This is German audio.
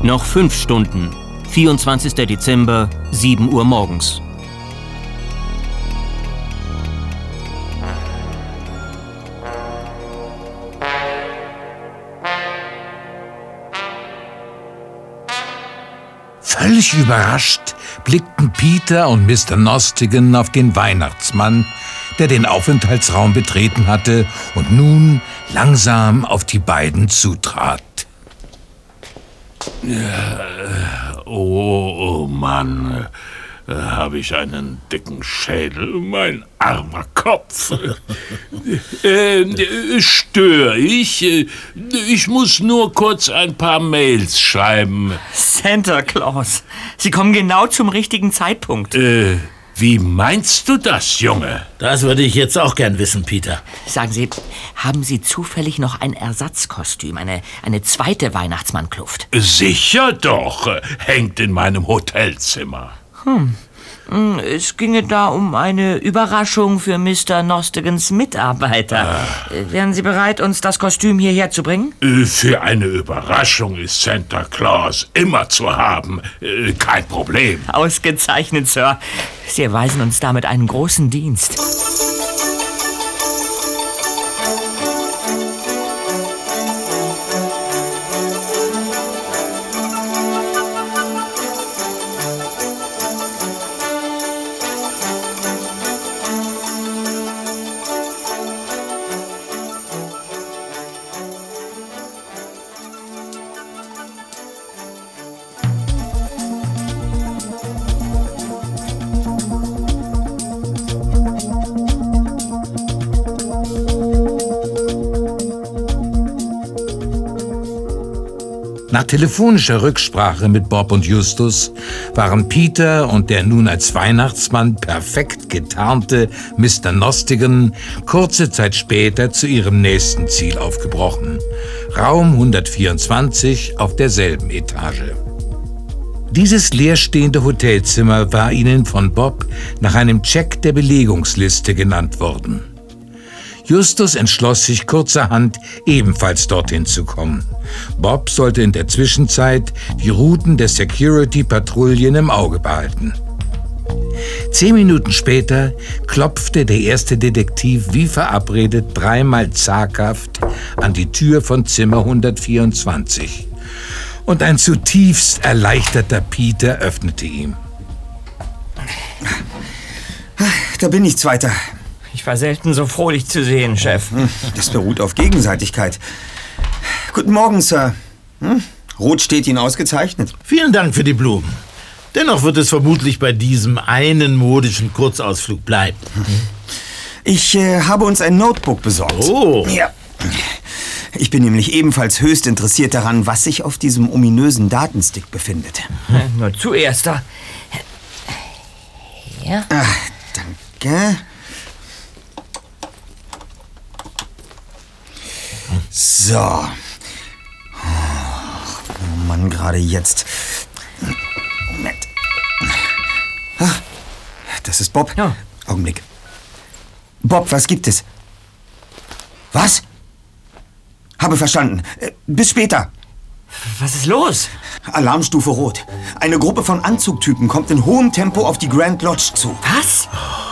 Noch 5 Stunden. 24. Dezember, 7 Uhr morgens. Völlig überrascht blickten Peter und Mr. Nostigan auf den Weihnachtsmann, der den Aufenthaltsraum betreten hatte und nun langsam auf die beiden zutrat. Oh Mann, habe ich einen dicken Schädel, mein armer Kopf. Störe ich? Ich muss nur kurz ein paar Mails schreiben. Santa Claus, Sie kommen genau zum richtigen Zeitpunkt. Wie meinst du das, Junge? Das würde ich jetzt auch gern wissen, Peter. Sagen Sie, haben Sie zufällig noch ein Ersatzkostüm, eine zweite Weihnachtsmannkluft? Sicher doch, hängt in meinem Hotelzimmer. Es ginge da um eine Überraschung für Mr. Nostigans Mitarbeiter. Wären Sie bereit, uns das Kostüm hierher zu bringen? Für eine Überraschung ist Santa Claus immer zu haben. Kein Problem. Ausgezeichnet, Sir. Sie erweisen uns damit einen großen Dienst. Nach telefonischer Rücksprache mit Bob und Justus waren Peter und der nun als Weihnachtsmann perfekt getarnte Mr. Nostigan kurze Zeit später zu ihrem nächsten Ziel aufgebrochen. Raum 124 auf derselben Etage. Dieses leerstehende Hotelzimmer war ihnen von Bob nach einem Check der Belegungsliste genannt worden. Justus entschloss sich kurzerhand, ebenfalls dorthin zu kommen. Bob sollte in der Zwischenzeit die Routen der Security-Patrouillen im Auge behalten. 10 Minuten später klopfte der erste Detektiv wie verabredet 3-mal zaghaft an die Tür von Zimmer 124. Und ein zutiefst erleichterter Peter öffnete ihm. Da bin ich, Zweiter. Ich war selten so froh, dich zu sehen, Chef. Das beruht auf Gegenseitigkeit. Guten Morgen, Sir. Rot steht Ihnen ausgezeichnet. Vielen Dank für die Blumen. Dennoch wird es vermutlich bei diesem einen modischen Kurzausflug bleiben. Ich habe uns ein Notebook besorgt. Oh. Ja. Ich bin nämlich ebenfalls höchst interessiert daran, was sich auf diesem ominösen Datenstick befindet. Nur zuerst da. Ja. Ach, danke. So. Oh Mann, gerade jetzt. Moment. Ach, das ist Bob. Ja. Augenblick. Bob, was gibt es? Was? Habe verstanden. Bis später. Was ist los? Alarmstufe Rot. Eine Gruppe von Anzugtypen kommt in hohem Tempo auf die Grand Lodge zu. Was?